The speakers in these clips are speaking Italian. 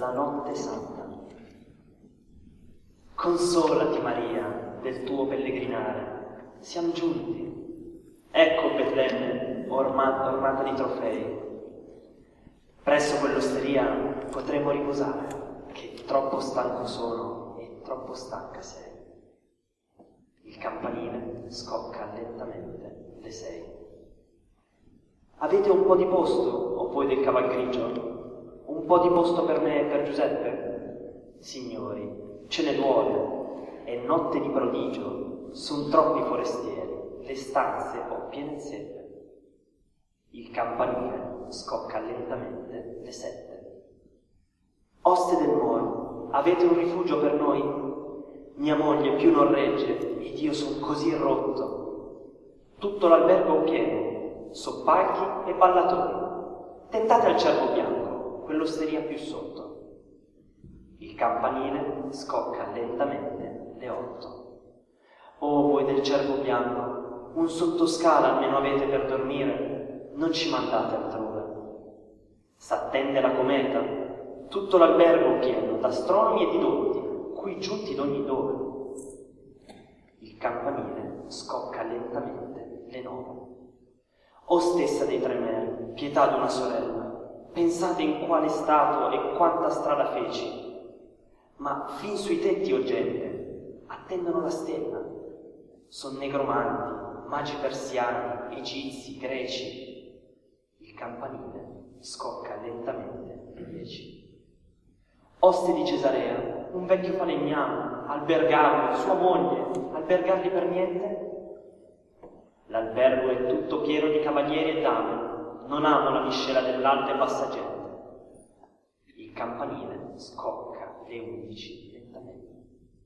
la notte santa. Consolati, Maria, del tuo pellegrinare, siamo giunti. Ecco Betlemme, ornata di trofei. Presso quell'osteria potremo riposare, che troppo stanco sono e troppo stanca sei. Il campanile scocca lentamente le 6. Avete un po' di posto, o voi del caval grigio? Un po' di posto per me e per Giuseppe? Signori, ce ne vuole, è notte di prodigio, son troppi forestieri, le stanze ho piene zeppe. Il campanile scocca lentamente le 7. Oste del Moro, avete un rifugio per noi? Mia moglie più non regge ed io son così rotto. Tutto l'albergo pieno, soppalchi e ballatori. Tentate al Cervo Bianco, quell'osteria più sotto. Il campanile scocca lentamente le 8. Oh, voi del Cervo Bianco, un sottoscala almeno avete per dormire, non ci mandate altrove. S'attende la cometa, tutto l'albergo pieno d'astronomi e di dotti, qui giunti d'ogni dove. Il campanile scocca lentamente le 9. O stessa dei Tremeri, pietà d'una sorella, pensate in quale stato e quanta strada feci. Ma fin sui tetti, o gente, attendono la stella. Son negromanti, magi persiani, egizi, greci. Il campanile scocca lentamente le 10. Oste di Cesarea, un vecchio falegname, albergarlo, sua moglie, albergarli per niente? L'albergo è tutto pieno di cavalieri e dame, non amo la miscela dell'alta e bassa gente. Il campanile scocca le 11 lentamente.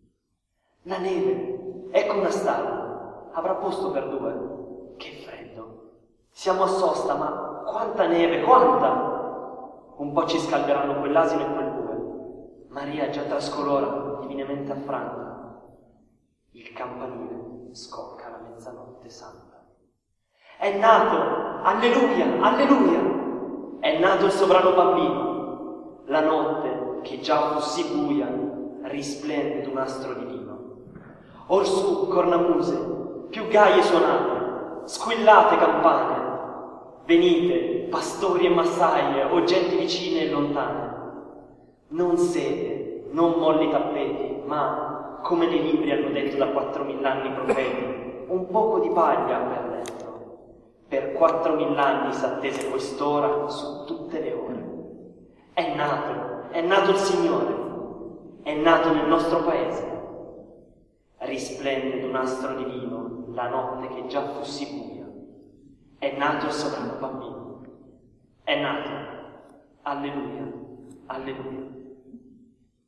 La neve, ecco una stalla, avrà posto per 2. Che freddo, siamo a sosta, ma quanta neve, quanta! Un po' ci scalderanno quell'asino e quel bue. Maria già trascolora, divinamente affranta. Il campanile scocca la mezzanotte santa. È nato! Alleluia! Alleluia! È nato il sovrano bambino. La notte, che già fu sì buia, risplende d'un astro divino. Orsù, cornamuse, più gaie suonate, squillate campane. Venite, pastori e massaie, o genti vicine e lontane. Non sete, non molli tappeti, ma, come nei libri hanno detto da 4000 anni i profeti, un poco di paglia per letto. Per 4000 anni s'attese quest'ora su tutte le ore. È nato il Signore, è nato nel nostro paese. Risplende d'un astro divino la notte che già fu sì buia. È nato il sovrano bambino. È nato. Alleluia, alleluia.